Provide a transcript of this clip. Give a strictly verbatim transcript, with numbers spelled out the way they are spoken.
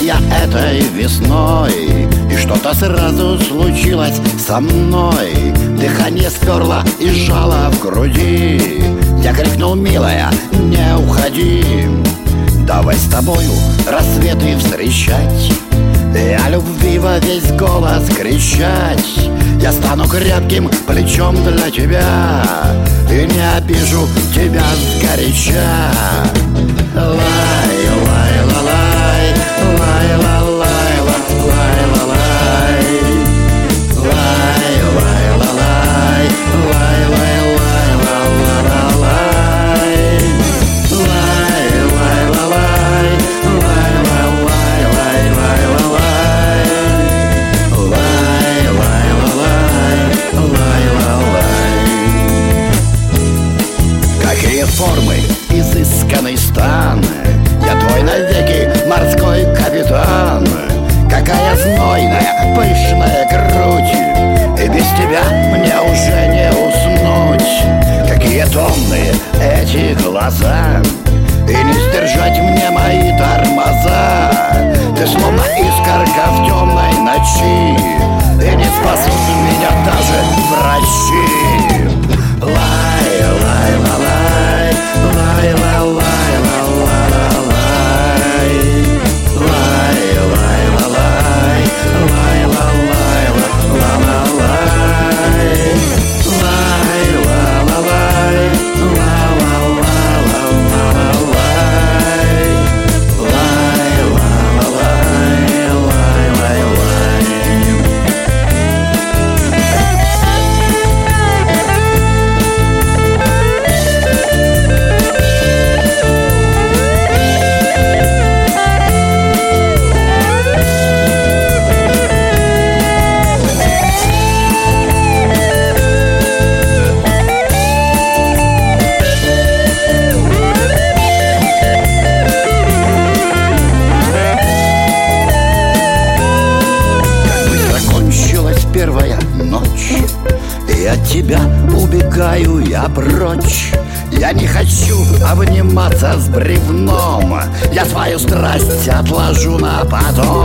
я этой весной, и что-то сразу случилось со мной. Дыхание сперло и сжало в груди. Я крикнул: милая, не уходи, давай с тобою рассветы встречать, и о любви во весь голос кричать. Я стану крепким плечом для тебя и не обижу тебя сгоряча. Лай, лай, ла, лай, лай, ла, лай, ла, лай, ла, лай, лай, лай, ла, лай, лай, лай, лай, ла, ла, ла, лай, лай, лай, ла, лай, лай, лай, лай, лай, лай, ла, лай, лай, лай, ла, лай, лай, ла, лай. Какие формы, изысканный стан, я твой навеки морской капитан. Какая знойная, пышная грудь, и без тебя мне уже не уснуть. Какие томные эти глаза, и не сдержать мне мои тормоза. Ты словно искорка в темной ночи, и не спасут меня даже врачи. Лай, лай, ла, лай, лай, ла, лай, ла, ла, ла, лай, лай, лай, ла, лай, лай, ла, лай, ла, ла, ла, лай, лай, ла, ла, лай, ла, ла, ла, ла, ла, лай, лай, ла, ла, лай, лай, лай, лай. Первая ночь, и от тебя убегаю я прочь. Я не хочу обниматься с бревном, я свою страсть отложу на потом.